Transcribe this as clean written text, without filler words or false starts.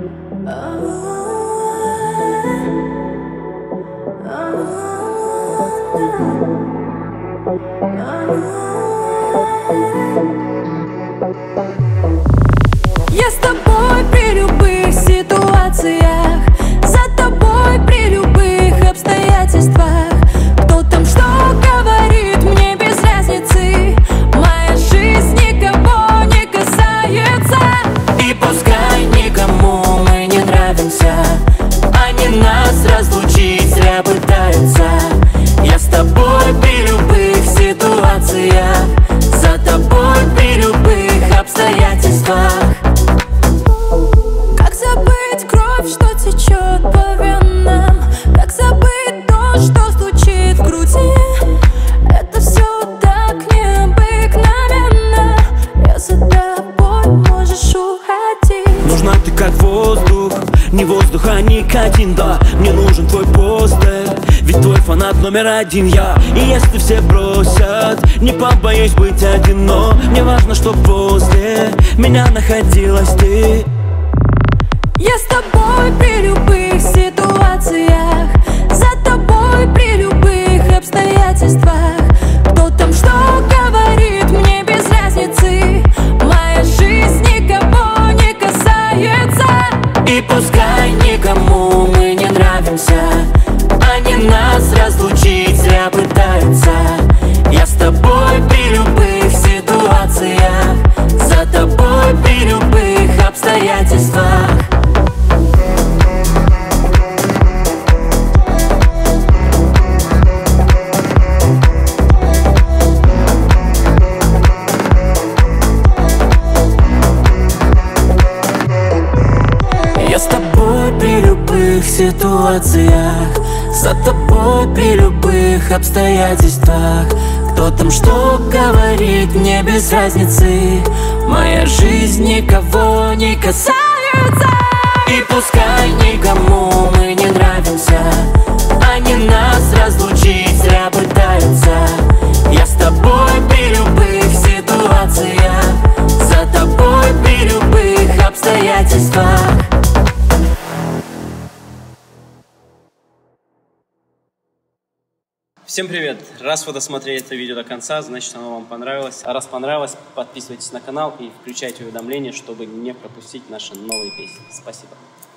Я с тобой при любых ситуациях, за тобой при любых обстоятельствах. Кто там что говорит, мне без разницы. Моя жизнь никого не касается. И пускай никому мы не нравимся, они нас разлучить зря пытаются. Я с тобой при любых ситуациях, за тобой при любых обстоятельствах. Как забыть кровь, что течет по венам? Как забыть то, что стучит в груди? Это все так необыкновенно. Я за тобой, можешь уходить. Нужна ты как воздух, не воздух, а никотин, да. Мне нужен твой постер, ведь твой фанат номер один я. И если все бросят, не побоюсь быть один. Но мне важно, чтоб возле меня находилась ты. Я с тобой при любых ситуациях, за тобой при любых обстоятельствах. Кто там что говорит, мне без разницы. Моя жизнь никого не касается. И пускай никому мы не нравимся, они нас разлучить зря пытаются. Я с тобой при любых ситуациях, за тобой при любых обстоятельствах. Я с тобой при любых ситуациях, за тобой при любых обстоятельствах. Кто там что говорит, мне без разницы. Моя жизнь никого не касается. И пускай никому мы не нравимся, они нас разлучить зря пытаются. Я с тобой при любых ситуациях, за тобой при любых обстоятельствах. Всем привет! Раз вы досмотрели это видео до конца, значит оно вам понравилось. А раз понравилось, подписывайтесь на канал и включайте уведомления, чтобы не пропустить наши новые песни. Спасибо!